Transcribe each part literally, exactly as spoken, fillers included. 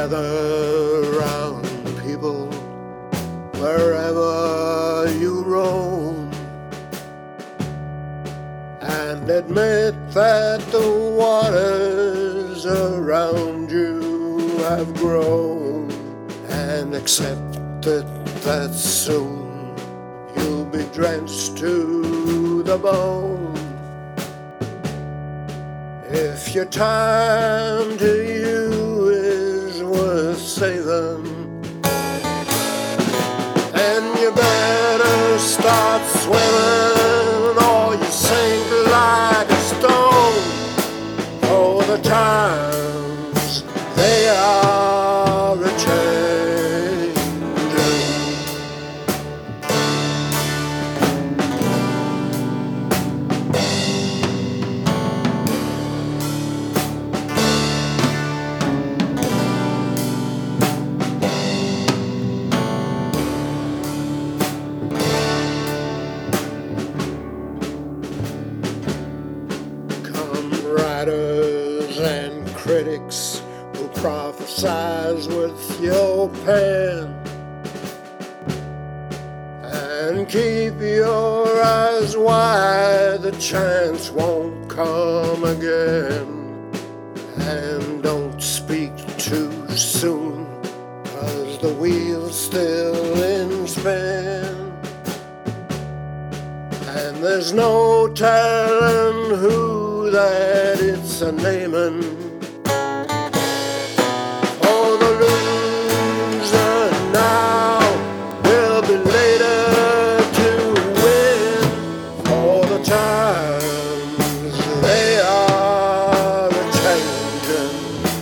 Gather round, people, wherever you roam, and admit that the waters around you have grown, and accept that, that soon you'll be drenched to the bone. If your time to you is worth saving, then you better start swimming, or you sink like a stone. For the times, they are a-changin'. Writers and critics who prophesize with your pen, and keep your eyes wide, the chance won't come again. And don't speak too soon, 'cause the wheel's still in spin, and there's no telling who that it's a naming. For the loser now will be later to win. For the times, they are a-changin'.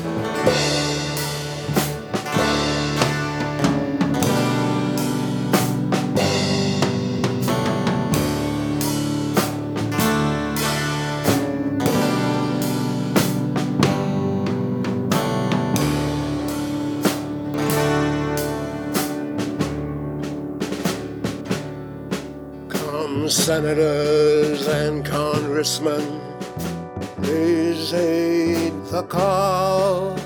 Senators and congressmen, please heed the call.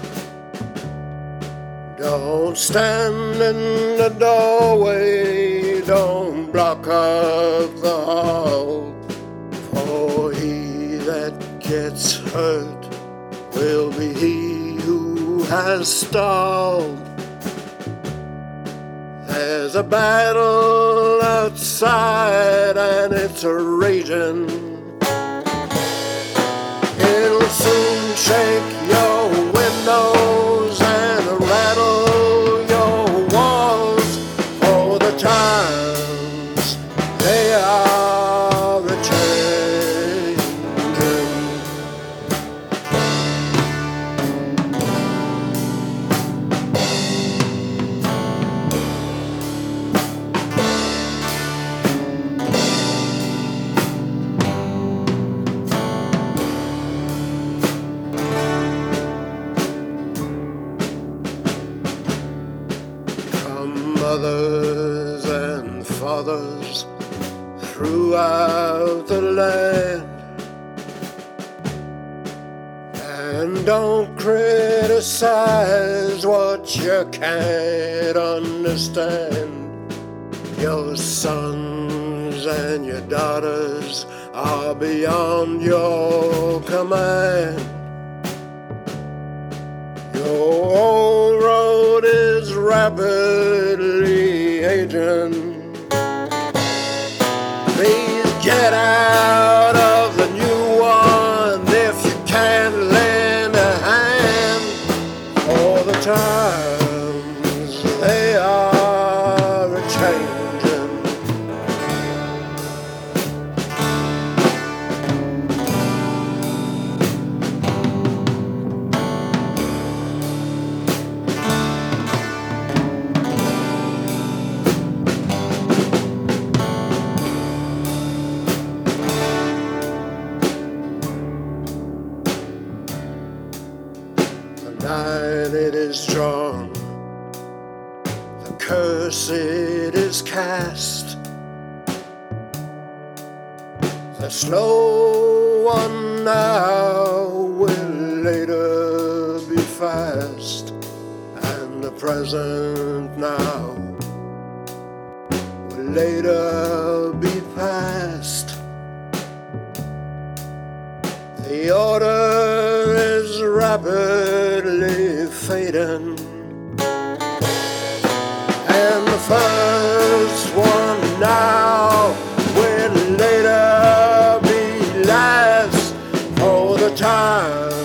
Don't stand in the doorway, don't block up the hall. For he that gets hurt will be he who has stalled. There's a battle outside and it's a raging. It'll soon shake your windows and rattle your walls. For the times, they are a-changin'. Mothers and fathers throughout the land, and don't criticize what you can't understand. Your sons and your daughters are beyond your command. Your old road is rapidly aging. Please get out of the new one if you can't lend a hand. For the times, they are a-changin'. Night it is drawn, the curse it is cast. The slow one now will later be fast, present now will later be past. The order is rapidly fading, and the first one now will later be last. For the time